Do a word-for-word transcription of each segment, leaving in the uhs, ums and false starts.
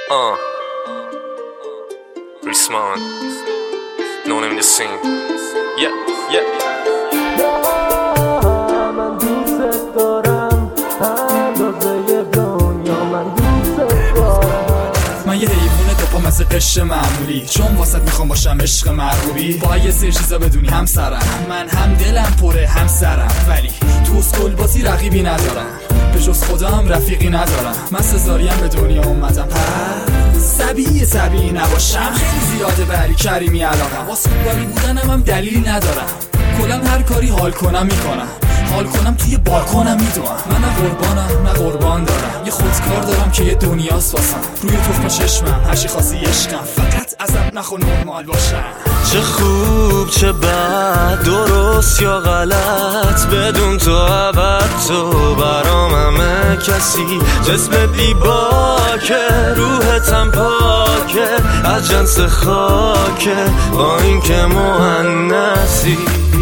Uh, respond. No name in the scene. Yeah, yeah. من دوست دارم اندازه دنیا من دوست دارم. من یه حیوونه دوپا مثل قشر معمولی، چون واسط میخوام باشم عشق مرغوبی. با یه سری چیزا بدونی هم سرم، من هم دلم پره هم سرم، ولی تو اسکول بازی رقیبی ندارم، به جز خودم رفیقی ندارم. من سزاریم به دنیا اومدم پس سبیه سبیه نباشم، خیلی زیاده بری کریمی علاقم، واسه خوبی بودنم هم دلیلی ندارم. کلم هر کاری حال کنم میکنم، حال کنم توی بالکنم میدونم. من نه قربانم نه قربان دارم، یه خودکار دارم که یه دنیاست واسم. روی تخم چشمم هرچی خاصی عشقم، فقط ازم نخوا نرمال باشم. چه خوب چه بد، درست یا غلط، بدون تو ابد تو برام همه کسی. جسم بیباکه روحتم پاکه، از جنس خاکه با این که مهندسی.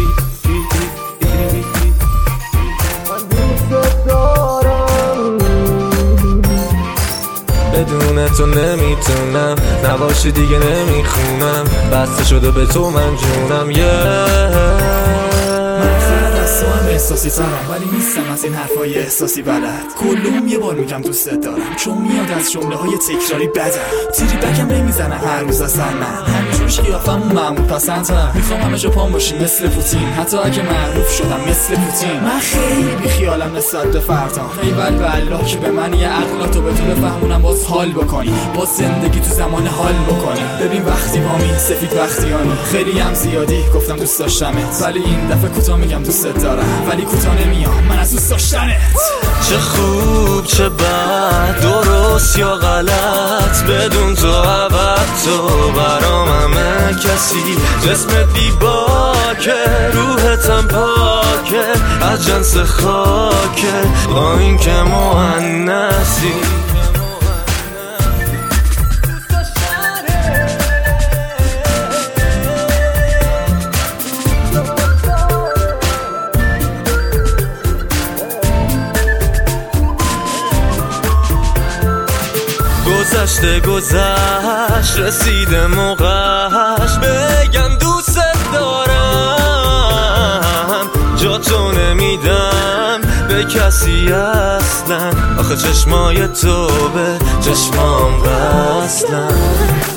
بدون تو نمیتونم، نباشی دیگه نمیخونم، بسته شده به تو من جونم. yeah. من احساسی ترم ولی نیستم از این حرفای احساسی بلد. کلهم یه بار میگم دوستت دارم، چون میاد از جمله های تکراری بدم. تیری بکم نمیزنه هر روز اصلا، من همینجورش قیافمون معمول پسندم. میخوام همه جا پام باشیم مثل پوتین، حتی اگه معروف شدم مثل پوتین. من خیلی بیخیالم نسبت به فردا، ایول به الله که به من یه عقلاتو به تو بفهمونم، باز حال بکنی، باز زندگی تو زمان حال بکنی. ببین وقتی بامی سفید وقتیانی، خیلی هم زیادی گفتم دوست داشتمت، ولی این دفعه کوتاه میگم دوستت دارم، ولی کوتاه نمیام من از دوست داشتنت. چه خوب چه بد، درست یا غلط، بدون تو ابد تو برام همه کسی. جسمت بیباکه روحتم پاکه، از جنس خاکه با این که مهندسی. گذشته گذشت رسیده موقعش، بگم دوست دارم، جا تو نمیدم به کسی اصلا. آخه چشمای تو به چشمام وصلن.